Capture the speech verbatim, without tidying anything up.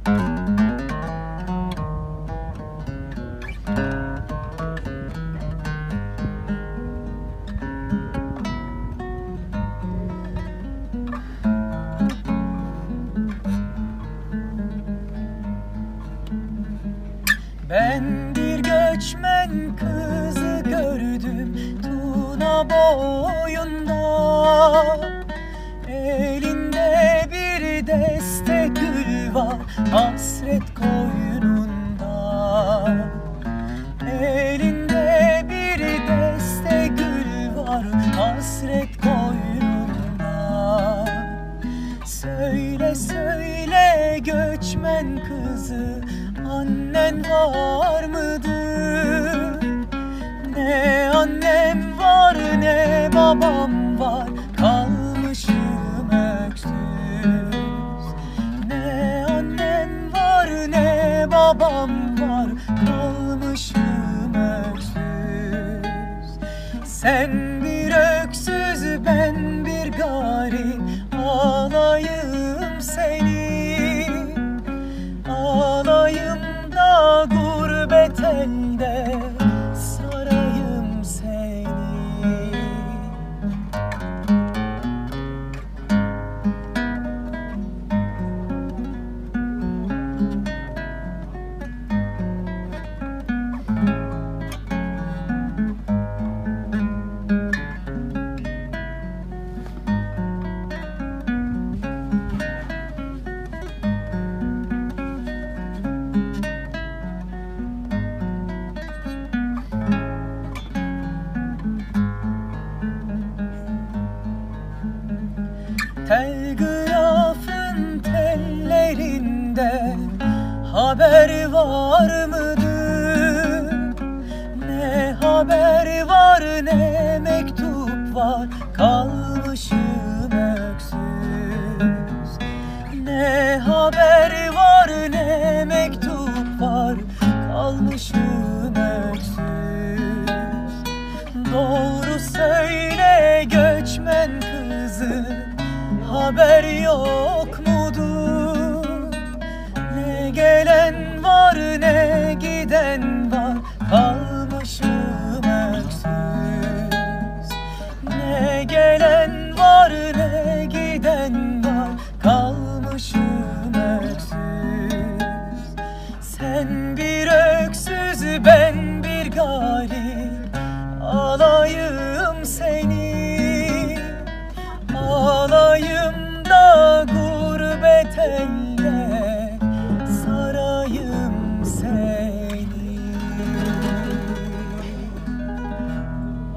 Ben bir göçmen kızı gördüm Tuna boyunda, elinde bir deste gül var hasret koynunda. Elinde bir deste gül var hasret koynunda. Söyle söyle göçmen kızı, annen var mıdır? Ne annem var ne babam var, kalmışım öksüz. Ne annem var ne babam var, kalmışım öksüz. Sen bir öksüz ben bir garip, ağlayım seni. Ağlayım da gurbet elde sarayım seni. Telgrafın tellerinde haber var mıdır? Ne haber var ne mektup var, kalmışım öksüz. Ne haber var ne mektup var, kalmışım öksüz. Doğru söyle göçmen kızı, haber yok